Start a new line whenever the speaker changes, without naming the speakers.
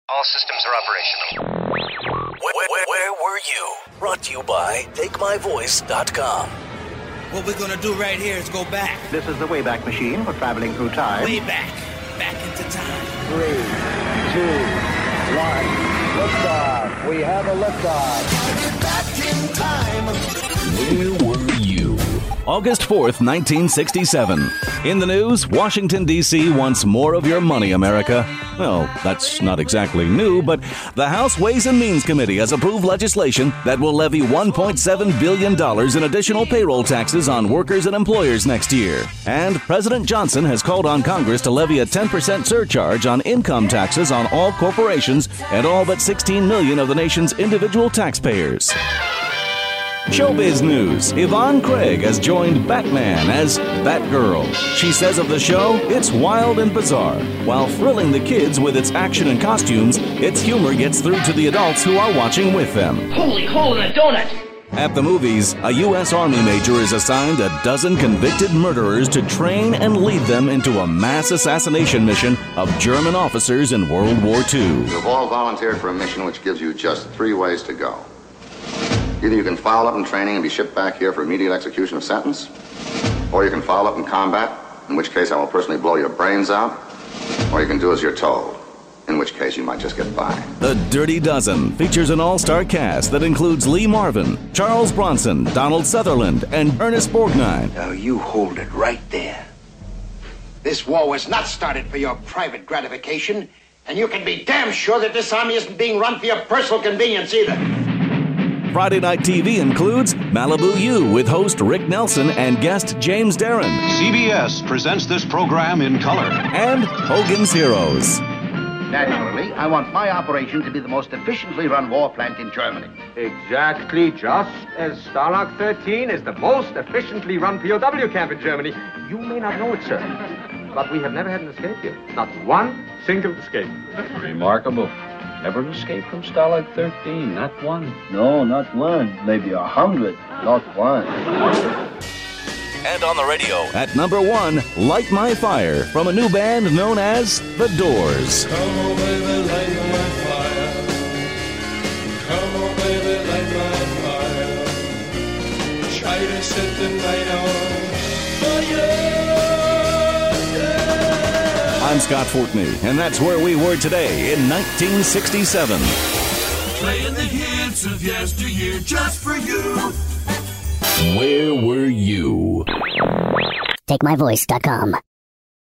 All systems are operational.
Where were you? Brought to you by TakeMyVoice.com.
What we're gonna do right here is go back.
This is the Wayback Machine for traveling through time.
Way back. Back into time.
3, 2, 1. Liftoff. We have a liftoff.
Back in time.
Where were you? August 4th, 1967. In the news, Washington, D.C. wants more of your money, America. Well, that's not exactly new, but the House Ways and Means Committee has approved legislation that will levy $1.7 billion in additional payroll taxes on workers and employers next year. And President Johnson has called on Congress to levy a 10% surcharge on income taxes on all corporations and all but 16 million of the nation's individual taxpayers. Showbiz news. Yvonne Craig has joined Batman as Batgirl. She says of the show, it's wild and bizarre. While thrilling the kids with its action and costumes, its humor gets through to the adults who are watching with them.
Holy hole in a donut!
At the movies, a U.S. Army major is assigned a dozen convicted murderers to train and lead them into a mass assassination mission of German officers in World War II.
You've all volunteered for a mission which gives you just 3 ways to go. Either you can foul up in training and be shipped back here for immediate execution of sentence, or you can foul up in combat, in which case I will personally blow your brains out, or you can do as you're told, in which case you might just get by.
The Dirty Dozen features an all-star cast that includes Lee Marvin, Charles Bronson, Donald Sutherland, and Ernest Borgnine.
Now you hold it right there. This war was not started for your private gratification, and you can be damn sure that this army isn't being run for your personal convenience either.
Friday Night TV includes Malibu U with host Rick Nelson and guest James Darren.
CBS presents this program in color.
And Hogan's Heroes.
Naturally, I want my operation to be the most efficiently run war plant in Germany.
Exactly, just as Stalag 13 is the most efficiently run POW camp in Germany. You may not know it, sir, but we have never had an escape here. Not one single escape.
Remarkable. Never an escape from Stalag 13, not one.
No, not one. Maybe 100, not one.
And on the radio, at number 1, Light My Fire, from a new band known as The Doors.
Come on, baby, light my fire. Come on, baby, light my fire. Try to set the night on fire.
I'm Scott Fortney, and that's where we were today in 1967.
Playing the hits of yesteryear just for you.
Where were you?
TakeMyVoice.com.